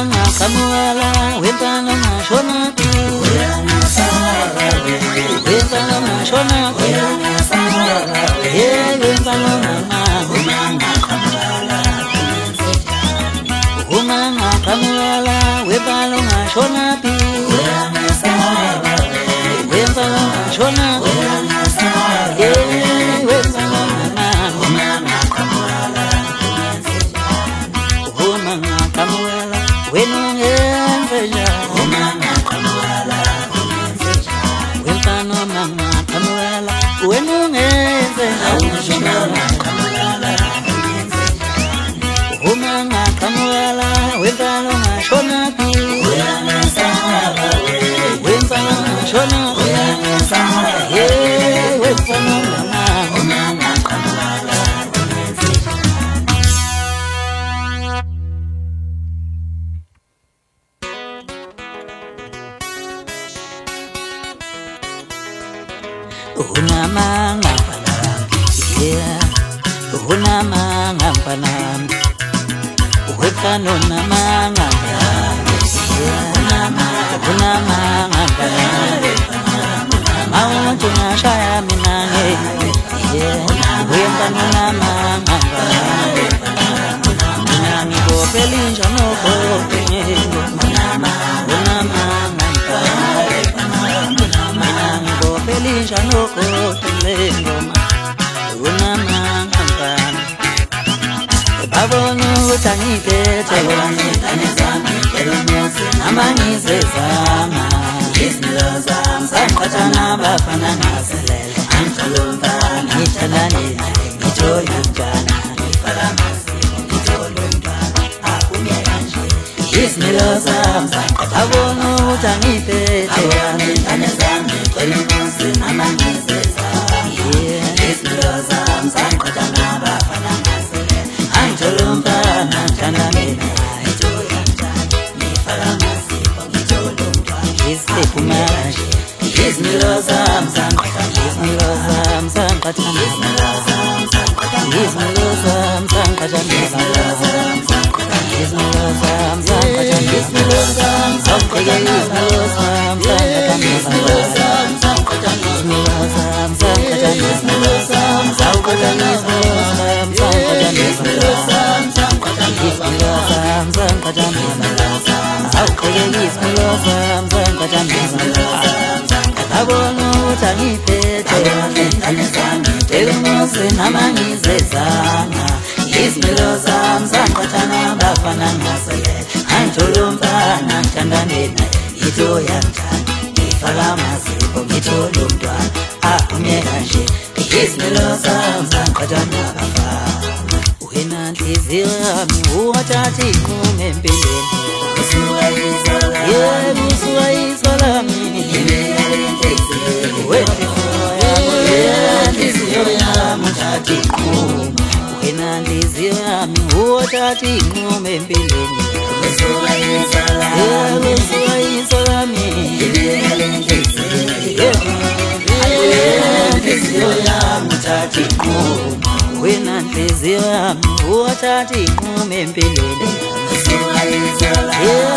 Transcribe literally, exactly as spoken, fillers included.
Umanga kamuala wempana mashona Uyana samara wempana mashona Uyana samara yeah wempana mama Umanga kamuala Umanga kamuala wempana mashona Uyana samara wempana mashona Uyana samara yeah wempana mama Umanga kamuala Umanga kamuala wenungenzeja Umanga kamuala wempano mama kamuala wenungenzeja Umanga kamuala Umanga kamuala wempano mashona Uyana samara wempano mashona Uyana samara yeah wempano mama Umanga kamuala Unamanga panam, yeah. Unamanga panam, wekano namanga panam, yeah. Unamanga panam, mauntu nashaya minane, yeah. Wekano namanga panam, minani go pelinja no go penyengo, unamanga panam. Belisha no kotelengo unamanga mpana babonu tanite tewani tanizami elonyosi amanize zama ismiloza msakatana bafana naselele antolumba nitalani nitoya mjana nifalamasi nitolumba akumye anje ismiloza msakatana babonu tanite tewani tanizami elonyosi amanize zama yeah ismiloza msakatana bafana naselele antolumba nitalani nitoya mjana nifalamasi nitolumba ismiloza Ismiloza msankata, Ismiloza msankata, Ismiloza msankata, Ismiloza msankata, Ismiloza msankata, Ismiloza msankata, Ismiloza msankata, Ismiloza msankata, Ismiloza msankata, Ismiloza msankata, Ismiloza msankata, Ismiloza msankata, Ismiloza msankata, Ismiloza msankata, Ismiloza msankata, Ismiloza Abono utangipete Elumose namangize zana Ismiloza msankatana bafana nasale Antolumba na mchandanena Ito ya mchana Ifalamasi pomito lumdwa Akumye kanje Ismiloza msankatana bafana Uena ntizirami uhatati kumempileni Musuwa izola Yeah musuwa izola mini Wena ndizio yami uotati ngume mbeleni Musuwa izola Musuwa izola mi Ndizio yami utati ngume Wena ndizio yami uotati ngume mbeleni Musuwa izola